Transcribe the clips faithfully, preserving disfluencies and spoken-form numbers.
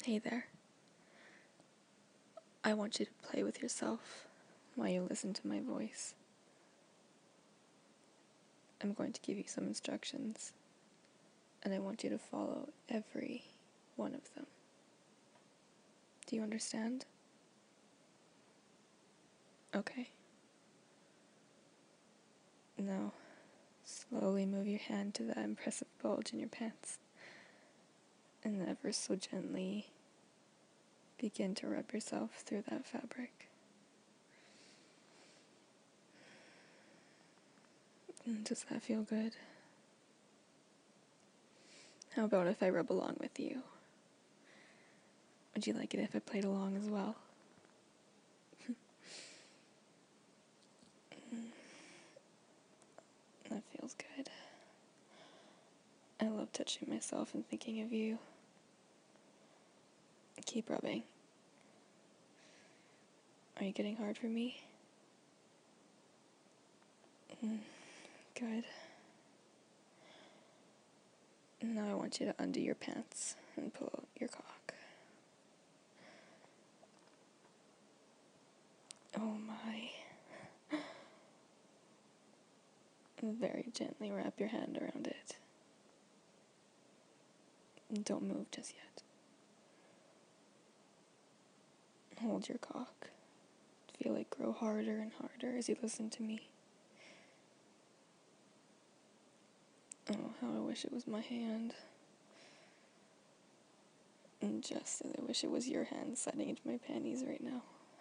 Hey there. I want you to play with yourself while you listen to my voice. I'm going to give you some instructions, and I want you to follow every one of them. Do you understand? Okay. Now, slowly move your hand to that impressive bulge in your pants, and ever so gently begin to rub yourself through that fabric. Does that feel good? How about if I rub along with you? Would you like it if I played along as well? That feels good. I love touching myself and thinking of you. Keep rubbing. Are you getting hard for me? Mm, good. Now I want you to undo your pants and pull out your cock. Oh my. Very gently wrap your hand around it. Don't move just yet. Hold your cock. Feel it grow harder and harder as you listen to me. Oh, how I wish it was my hand. And just as I wish it was your hand sliding into my panties right now.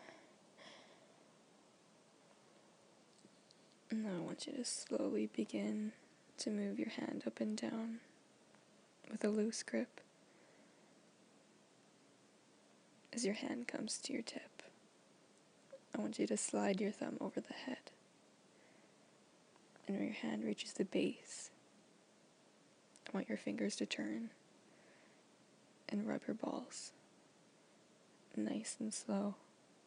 Now I want you to slowly begin to move your hand up and down with a loose grip. As your hand comes to your tip, I want you to slide your thumb over the head. And when your hand reaches the base, I want your fingers to turn and rub your balls. Nice and slow.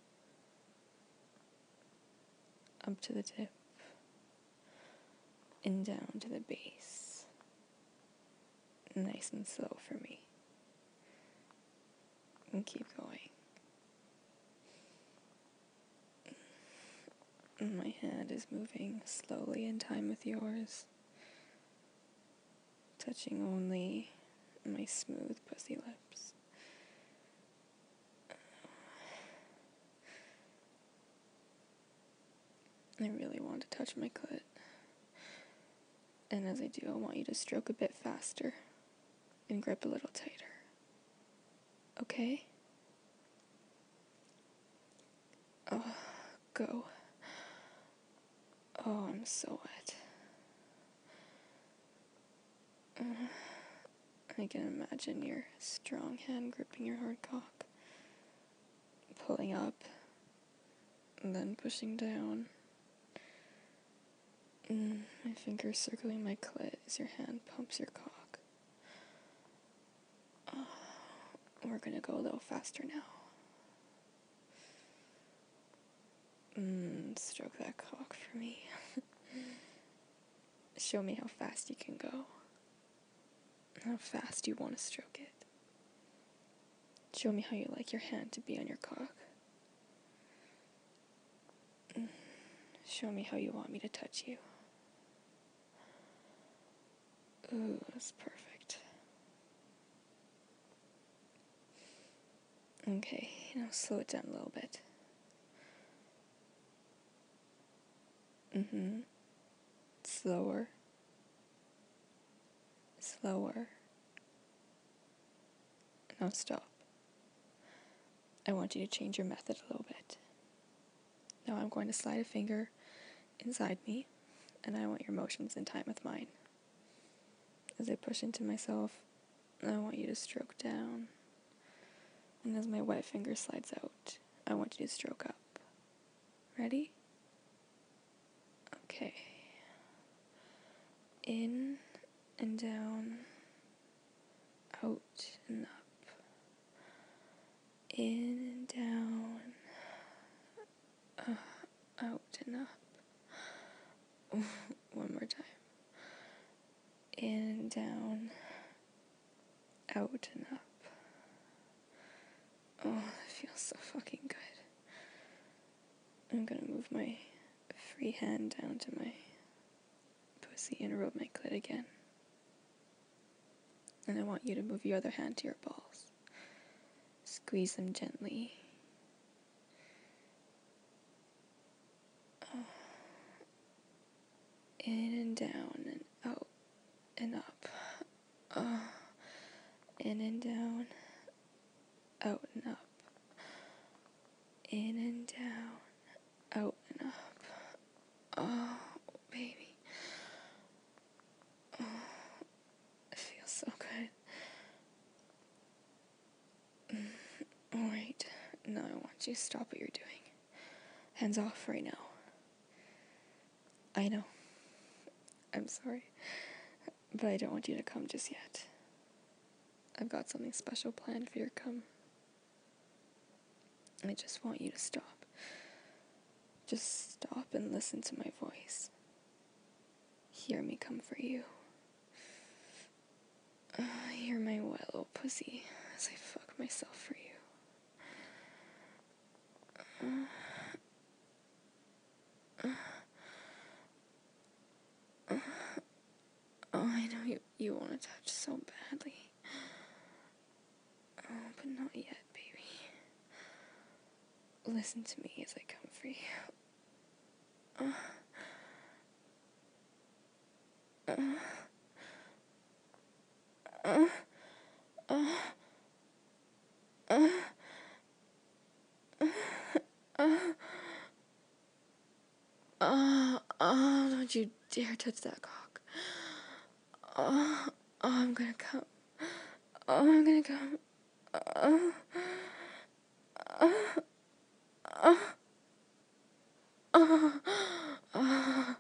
Up to the tip. And down to the base. Nice and slow for me. And keep going. And my hand is moving slowly in time with yours, touching only my smooth pussy lips. I really want to touch my clit. And as I do, I want you to stroke a bit faster and grip a little tighter. Okay? Oh, go. Oh, I'm so wet. Uh, I can imagine your strong hand gripping your hard cock, pulling up, and then pushing down. Mm, my fingers circling my clit as your hand pumps your cock. Oh, we're gonna go a little faster now. Mm, stroke that cock for me. Show me how fast you can go. How fast you want to stroke it. Show me how you like your hand to be on your cock. Mm, show me how you want me to touch you. Ooh, that's perfect. Okay, now slow it down a little bit. Mm-hmm. Slower. Slower. Now stop. I want you to change your method a little bit. Now I'm going to slide a finger inside me, and I want your motions in time with mine. As I push into myself, I want you to stroke down. And as my wet finger slides out, I want you to stroke up. Ready? Okay. In and down, out and up. In and down, uh, out and up. One more time. In and down, out and up. Oh, that feels so fucking good. I'm gonna move my free hand down to my pussy and rub my clit again. And I want you to move your other hand to your balls. Squeeze them gently. Oh. In and down and out and up. Oh. In and down, out and up. In and down, out and up. Oh, baby. Oh, it feels so good. Alright, now I want you to stop what you're doing. Hands off right now. I know. I'm sorry. But I don't want you to come just yet. I've got something special planned for your come. I just want you to stop. Just stop and listen to my voice. Hear me come for you. Uh, hear my wet little pussy as I fuck myself for you. Uh, uh, uh, oh, I know you, you want to touch so badly. Oh, but not yet, baby. Listen to me as I come for you. Uh, uh, uh, uh, uh, uh, uh, oh, don't you dare touch that cock. Oh, oh, I'm gonna come. Oh, I'm gonna come. Oh, oh, oh, oh, oh,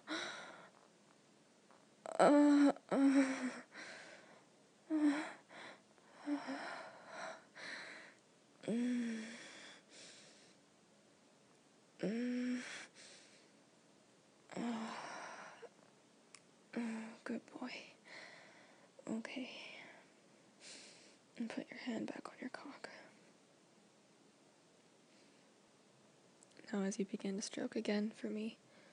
oh, oh. Mm. Mm. Oh. Oh, good boy. Okay. And put your hand back on your cock. Now as you begin to stroke again for me,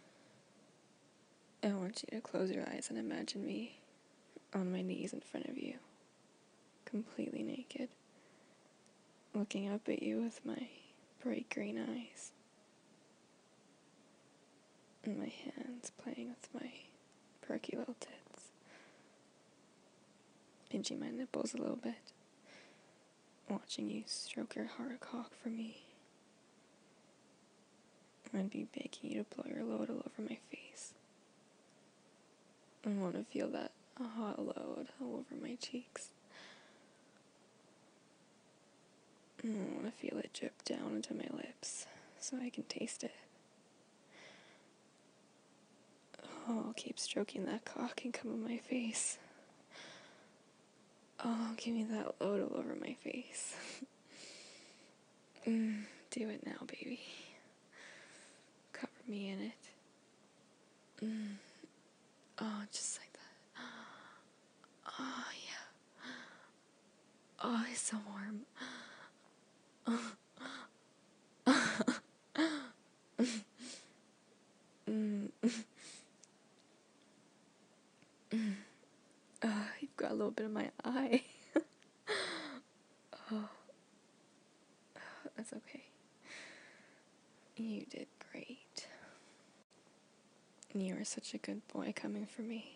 I want you to close your eyes and imagine me on my knees in front of you, completely naked, looking up at you with my bright green eyes, and my hands playing with my perky little tits, pinching my nipples a little bit, watching you stroke your hard cock for me. I'd be begging you to blow your load all over my face. I want to feel that hot load all over my cheeks. I want to feel it drip down into my lips so I can taste it. Oh, I'll keep stroking that cock and come on my face. Oh, give me that load all over my face. mm, do it now, baby. Cover me in it. Mm. Oh, just like that. Oh, yeah. Oh, it's so warm. mm. Mm. Uh, you've got a little bit of my eye. Oh, that's okay. You did great. You are such a good boy coming for me.